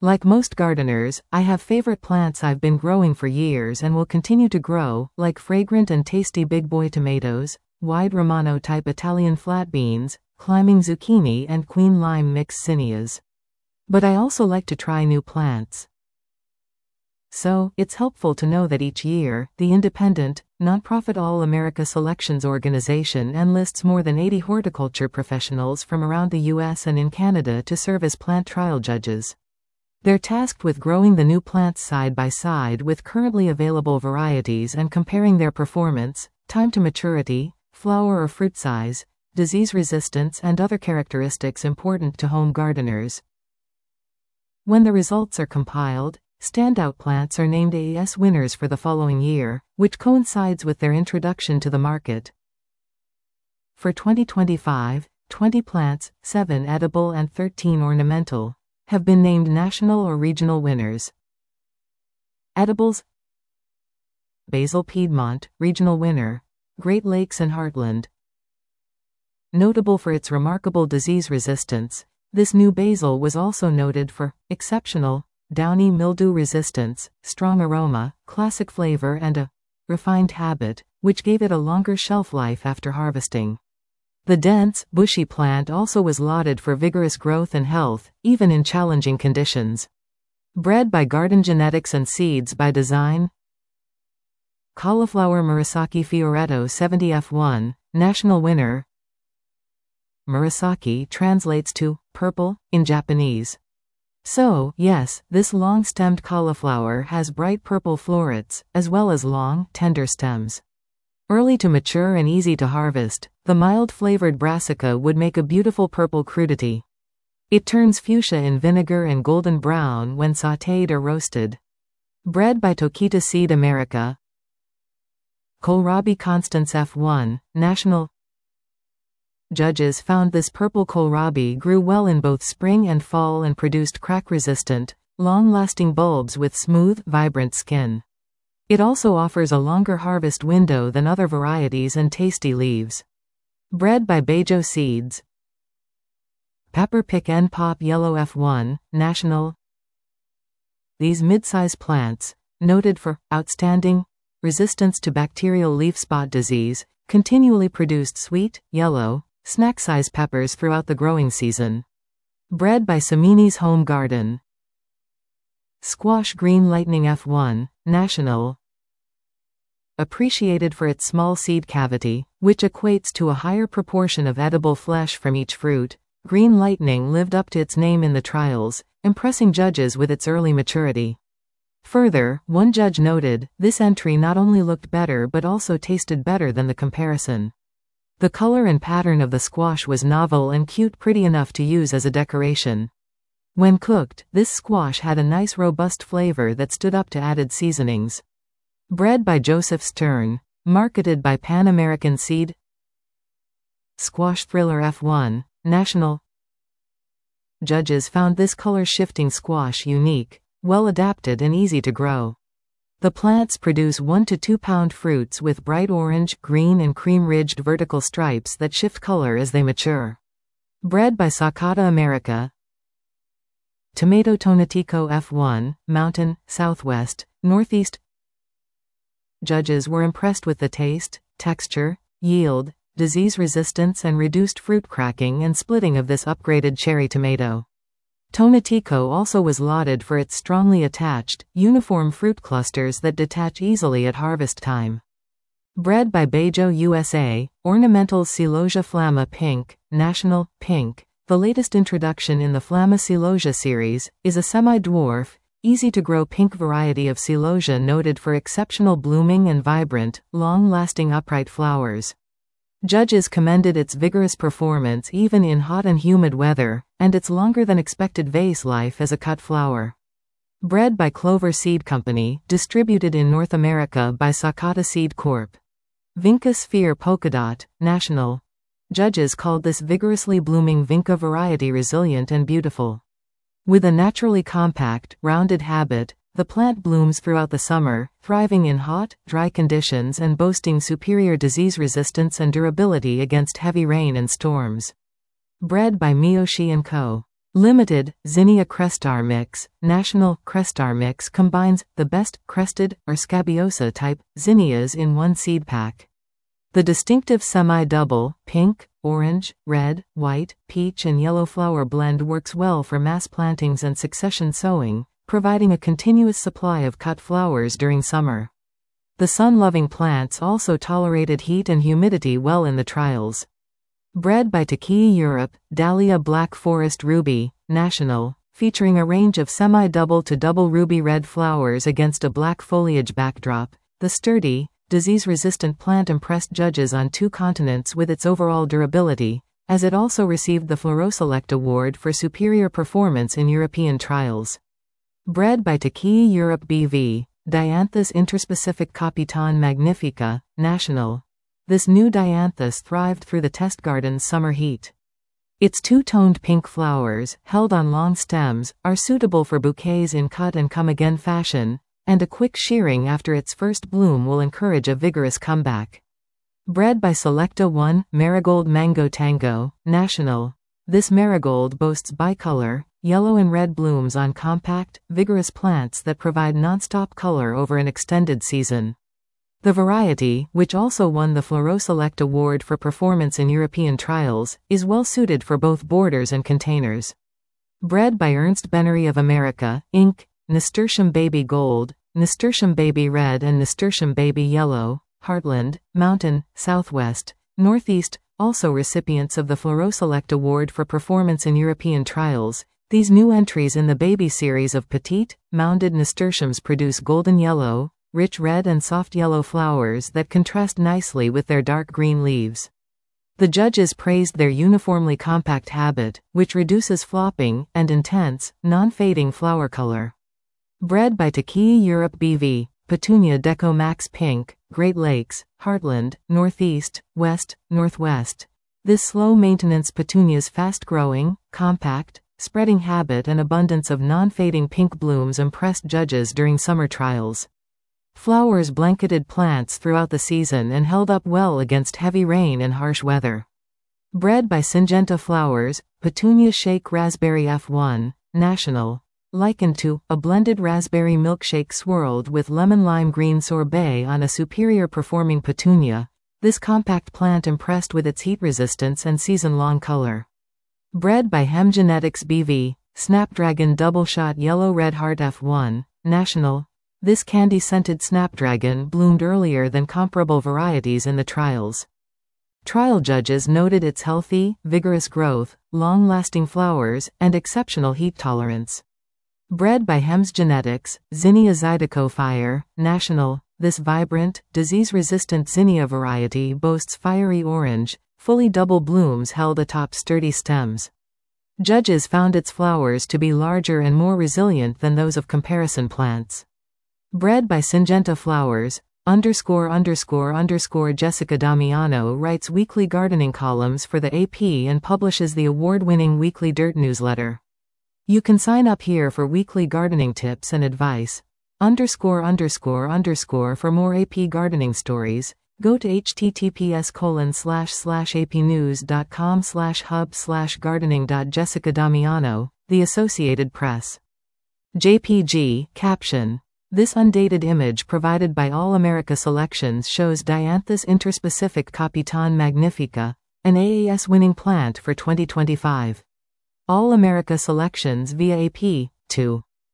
Like most gardeners, I have favorite plants I've been growing for years and will continue to grow, like fragrant and tasty big boy tomatoes, wide Romano type Italian flat beans, climbing zucchini and queen lime mixed zinnias. But I also like to try new plants. So, it's helpful to know that each year, the independent, nonprofit All-America Selections organization enlists more than 80 horticulture professionals from around the US and in Canada to serve as plant trial judges. They're tasked with growing the new plants side by side with currently available varieties and comparing their performance, time to maturity, flower or fruit size, disease resistance and other characteristics important to home gardeners. When the results are compiled, standout plants are named AES winners for the following year, which coincides with their introduction to the market. For 2025, 20 plants, 7 edible and 13 ornamental, have been named national or regional winners. Edibles: Basil Piedmont, regional winner, Great Lakes and Heartland. Notable for its remarkable disease resistance, this new basil was also noted for exceptional downy mildew resistance, strong aroma, classic flavor and a refined habit, which gave it a longer shelf life after harvesting. The dense, bushy plant also was lauded for vigorous growth and health, even in challenging conditions. Bred by Garden Genetics and Seeds by Design. Cauliflower Murasaki Fioretto 70 F1, national winner. Murasaki translates to purple in Japanese. So, yes, this long-stemmed cauliflower has bright purple florets, as well as long, tender stems. Early to mature and easy to harvest, the mild-flavored brassica would make a beautiful purple crudity. It turns fuchsia in vinegar and golden brown when sautéed or roasted. Bred by Tokita Seed America. Kohlrabi Constance F1, national. Judges found this purple kohlrabi grew well in both spring and fall and produced crack-resistant, long-lasting bulbs with smooth, vibrant skin. It also offers a longer harvest window than other varieties and tasty leaves. Bred by Beijo Seeds. Pepper Pick N Pop Yellow F1, national. These mid-size plants, noted for outstanding resistance to bacterial leaf spot disease, continually produced sweet, yellow, snack-size peppers throughout the growing season. Bred by Samini's Home Garden. Squash Green Lightning F1, national. Appreciated for its small seed cavity, which equates to a higher proportion of edible flesh from each fruit, Green Lightning lived up to its name in the trials, impressing judges with its early maturity. Further, one judge noted, this entry not only looked better but also tasted better than the comparison. The color and pattern of the squash was novel and cute, pretty enough to use as a decoration. When cooked, this squash had a nice robust flavor that stood up to added seasonings. Bred by Joseph Stern, marketed by Pan American Seed. Squash Thriller F1, national. Judges found this color-shifting squash unique, well-adapted and easy to grow. The plants produce 1 to 2 pound fruits with bright orange, green and cream-ridged vertical stripes that shift color as they mature. Bred by Sakata America. Tomato Tonatico F1, mountain, southwest, northeast. Judges were impressed with the taste, texture, yield, disease resistance and reduced fruit cracking and splitting of this upgraded cherry tomato. Tonatico also was lauded for its strongly attached, uniform fruit clusters that detach easily at harvest time. Bred by Beijo USA, ornamental Celosia Flamma Pink, national, pink, the latest introduction in the Flamma Celosia series, is a semi-dwarf, easy-to-grow pink variety of celosia noted for exceptional blooming and vibrant, long-lasting upright flowers. Judges commended its vigorous performance even in hot and humid weather, and its longer-than-expected vase life as a cut flower. Bred by Clover Seed Company, distributed in North America by Sakata Seed Corp. Vinca Sphere Polka Dot, national. Judges called this vigorously blooming Vinca variety resilient and beautiful. With a naturally compact, rounded habit, the plant blooms throughout the summer, thriving in hot, dry conditions and boasting superior disease resistance and durability against heavy rain and storms. Bred by Miyoshi & Co. Limited, Zinnia Crestar Mix. National, Crestar Mix combines the best crested or scabiosa type zinnias in one seed pack. The distinctive semi-double, pink, orange, red, white, peach and yellow flower blend works well for mass plantings and succession sowing, providing a continuous supply of cut flowers during summer. The sun-loving plants also tolerated heat and humidity well in the trials. Bred by Takii Europe, Dahlia Black Forest Ruby, National, featuring a range of semi-double to double ruby red flowers against a black foliage backdrop, the sturdy, disease-resistant plant impressed judges on 2 continents with its overall durability, as it also received the FloraSelect Award for superior performance in European trials. Bred by Takii Europe BV, Dianthus interspecific Capitan Magnifica, National. This new Dianthus thrived through the test garden's summer heat. Its 2-toned pink flowers, held on long stems, are suitable for bouquets in cut-and-come-again fashion, and a quick shearing after its first bloom will encourage a vigorous comeback. Bred by Selecta 1, Marigold Mango Tango, National. This marigold boasts bicolor, yellow and red blooms on compact, vigorous plants that provide non-stop color over an extended season. The variety, which also won the FloraSelect Award for performance in European trials, is well suited for both borders and containers. Bred by Ernst Benery of America, Inc., Nasturtium Baby Gold, Nasturtium Baby Red and Nasturtium Baby Yellow, Heartland, Mountain, Southwest, Northeast, also recipients of the FloraSelect Award for performance in European trials. These new entries in the baby series of petite, mounded nasturtiums produce golden yellow, rich red and soft yellow flowers that contrast nicely with their dark green leaves. The judges praised their uniformly compact habit, which reduces flopping, and intense, non-fading flower color. Bred by Takii Europe BV, Petunia Deco Max Pink, Great Lakes, Heartland, Northeast, West, Northwest. This slow-maintenance petunia's fast-growing, compact, spreading habit and abundance of non-fading pink blooms impressed judges during summer trials. Flowers blanketed plants throughout the season and held up well against heavy rain and harsh weather. Bred by Syngenta Flowers, Petunia Shake Raspberry F1, National. Likened to a blended raspberry milkshake swirled with lemon-lime green sorbet on a superior performing petunia, this compact plant impressed with its heat resistance and season-long color. Bred by Hem Genetics BV, Snapdragon Double Shot Yellow Red Heart F1, National. This candy-scented snapdragon bloomed earlier than comparable varieties in the trials. Trial judges noted its healthy, vigorous growth, long-lasting flowers, and exceptional heat tolerance. Bred by Hems Genetics, Zinnia Zydeco Fire, National. This vibrant, disease-resistant zinnia variety boasts fiery orange, fully double blooms held atop sturdy stems. Judges found its flowers to be larger and more resilient than those of comparison plants. Bred by Syngenta Flowers, ____ Jessica Damiano writes weekly gardening columns for the AP and publishes the award-winning Weekly Dirt newsletter. You can sign up here for weekly gardening tips and advice. ____ for more AP gardening stories, go to https://apnews.com/hub/gardening.jessicadamiano, The Associated Press. JPG, caption. This undated image provided by All America Selections shows Dianthus interspecific Capitan Magnifica, an AAS winning plant for 2025. All America Selections via AP, 2.